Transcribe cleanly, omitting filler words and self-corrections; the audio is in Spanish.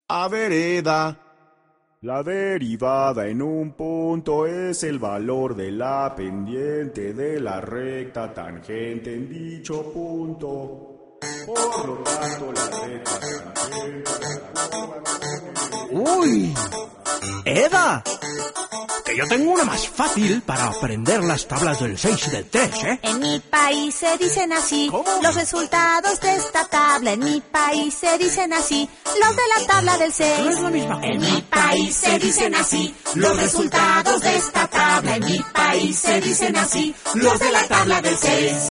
A vereda. La derivada en un punto es el valor de la pendiente de la recta tangente en dicho punto. Por lo tanto, la recta tangente... ¡Uy! ¡Eda! Que yo tengo una más fácil para aprender las tablas del 6 y del 3, ¿eh? En mi país se dicen así. ¿Cómo? Los resultados de esta tabla. En mi país se dicen así. Los de la tabla del 6. No es la misma cosa. En mi país se dicen así. Los resultados de esta tabla. En mi país se dicen así. Los de la tabla del 6.